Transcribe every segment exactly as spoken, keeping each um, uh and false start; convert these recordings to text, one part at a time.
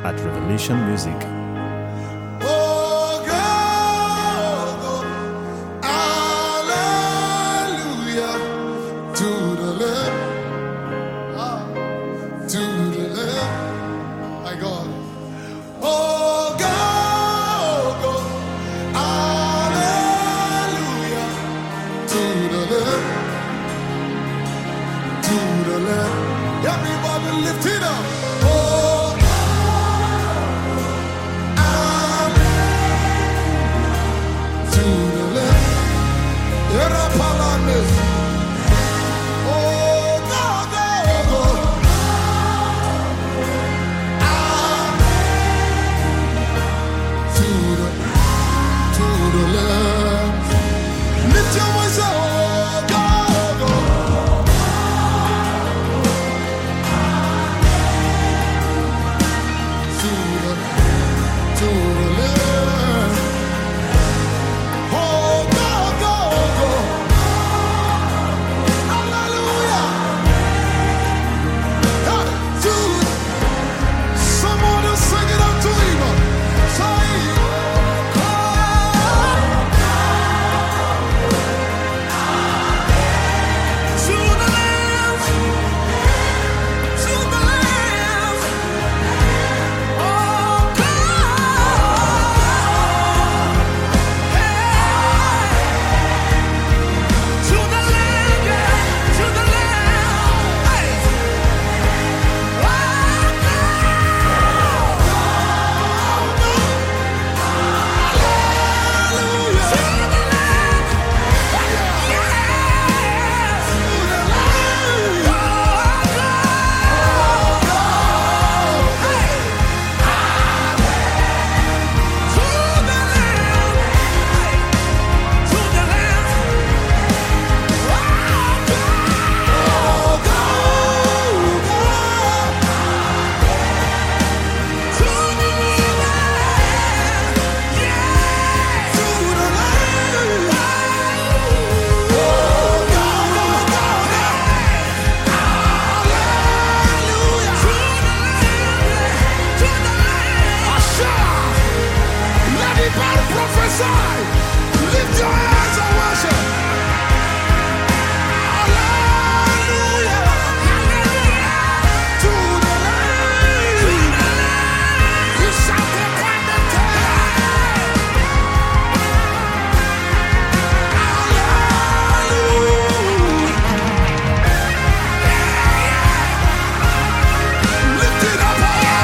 at Revelation Music. Everybody lift it up. Oh, amen. To the left. Era palanes. Oh, go, go, go. Amen. To the, to the left. Lift your voice up. Lift your hands and worship. Hallelujah. To the Lamb. You shall be appointed. Hallelujah. Lift it up.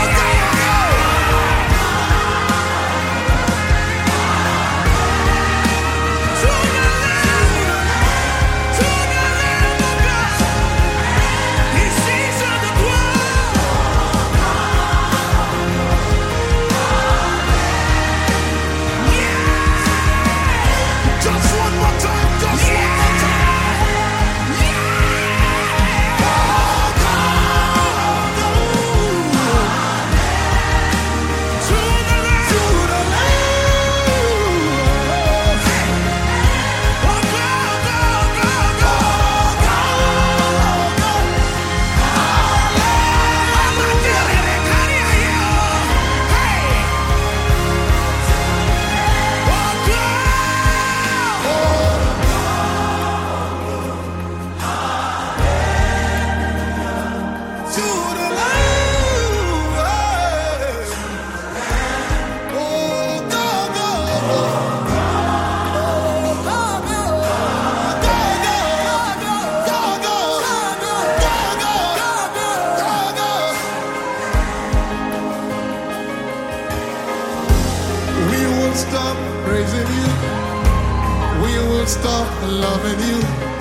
Stop praising you. We will stop loving you.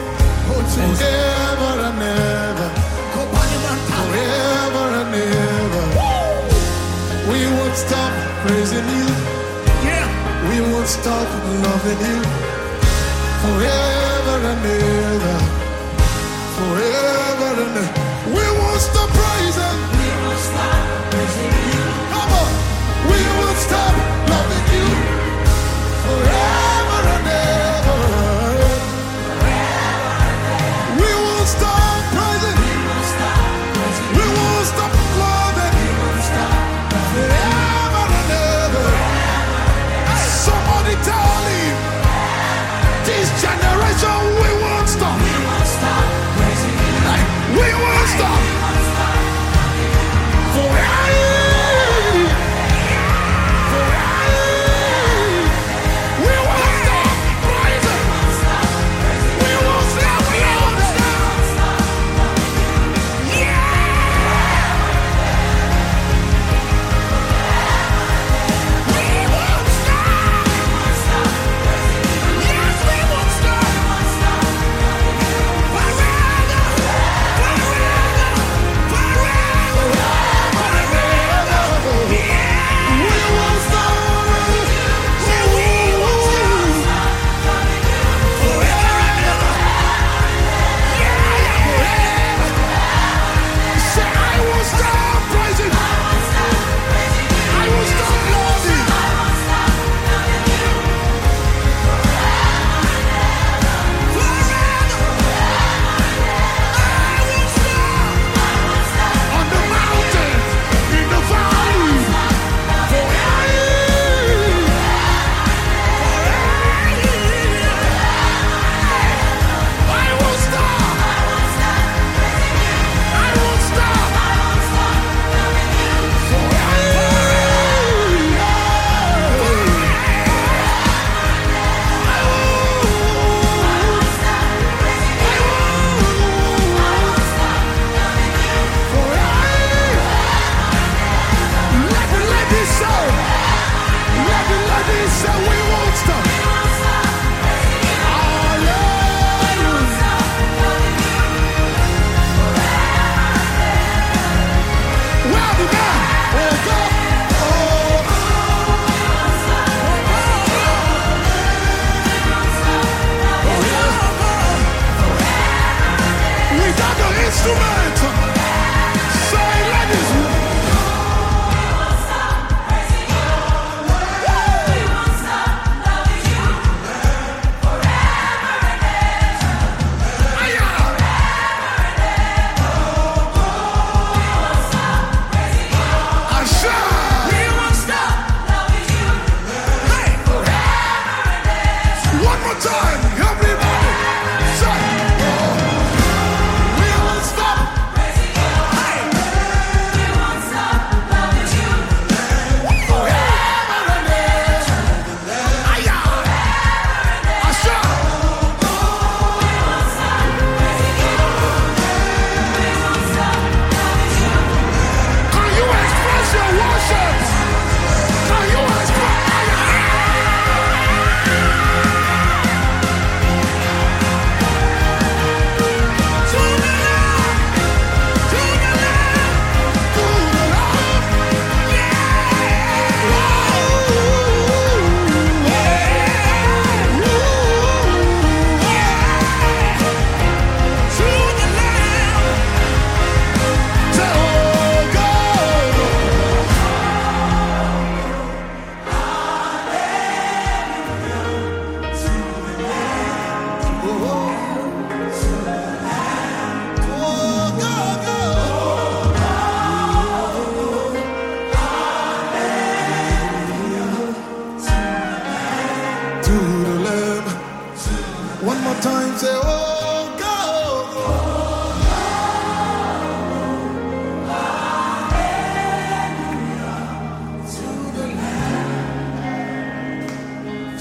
Forever and ever. Forever and ever. We won't stop praising you. We won't stop loving you. Forever and ever. Forever and ever. We won't stop praising. We won't stop praising you. Come on. We won't stop loving you. Forever and ever. Forever and ever. We won't stop praising. We won't stop praising. We won't stop loving. We won't stop loving.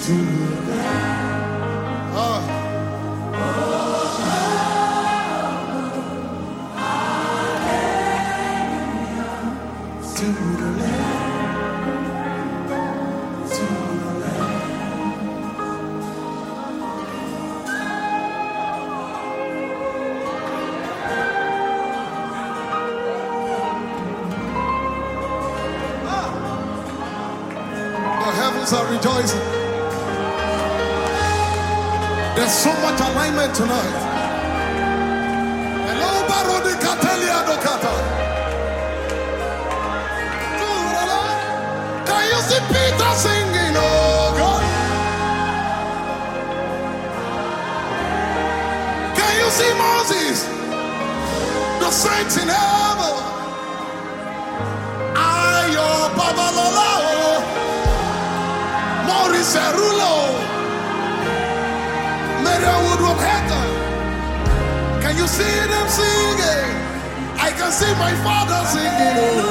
Ah. To the Lamb. To the Lamb. The heavens are rejoicing. There's so much alignment tonight. Hello, Barodi Catalia Docata. Can you see Peter singing? Oh God. Can you see Moses? The saints in heaven. Ayo Babalola. Maurice Rulo. Maria Woodruff Hatter. Can you see them singing? I can see my father singing. Oh.